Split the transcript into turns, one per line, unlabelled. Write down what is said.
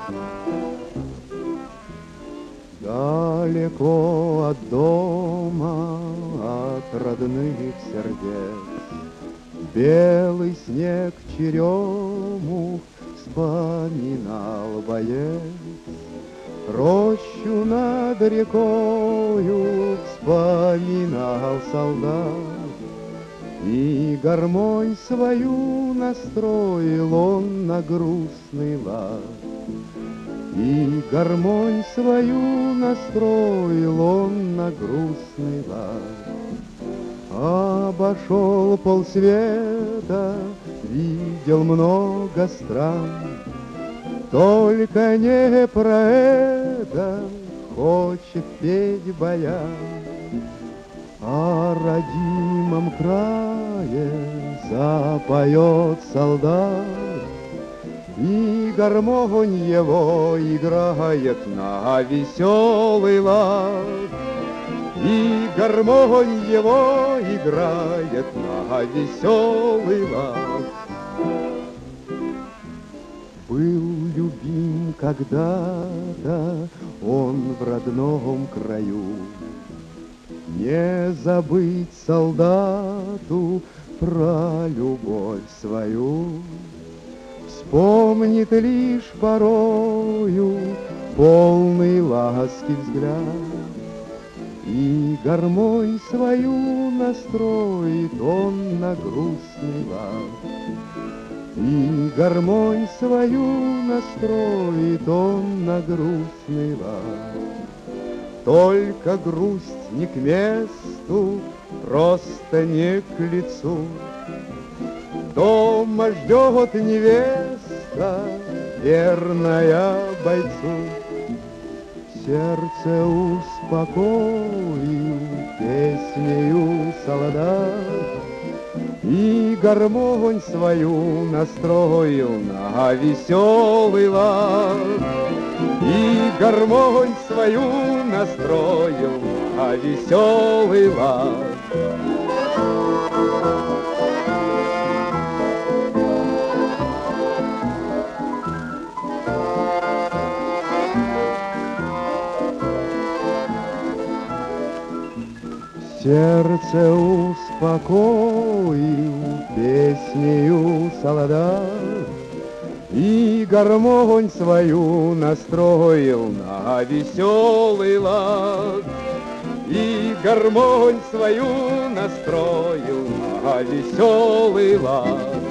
Далеко от дома, от родных сердец, белый снег черемух вспоминал боец. Рощу над рекою вспоминал солдат, и гармонь свою настроил он на грустный лад. И гармонь свою настроил он на грустный лад. Обошел полсвета, видел много стран, только не про это хочет петь баян. О родимом крае запоет солдат, и гармонь его играет на веселый лад. И гармонь его играет на веселый лад. Был любим когда-то он в родном краю, не забыть солдату про любовь свою. Вспомнит лишь порою полный ласки взгляд, и гармонь свою настроит он на грустный лад. И гармонь свою настроит он на грустный лад. Только грусть не к месту, просто не к лицу. Дома ждет невеста, верная бойцу. Сердце успокоил песнею солдат, и гармонь свою настроил на веселый лад. И гармонь свою настроил на веселый лад. Сердце успокоил песнею солдат, и гармонь свою настроил на веселый лад. И гармонь свою настроил на веселый лад.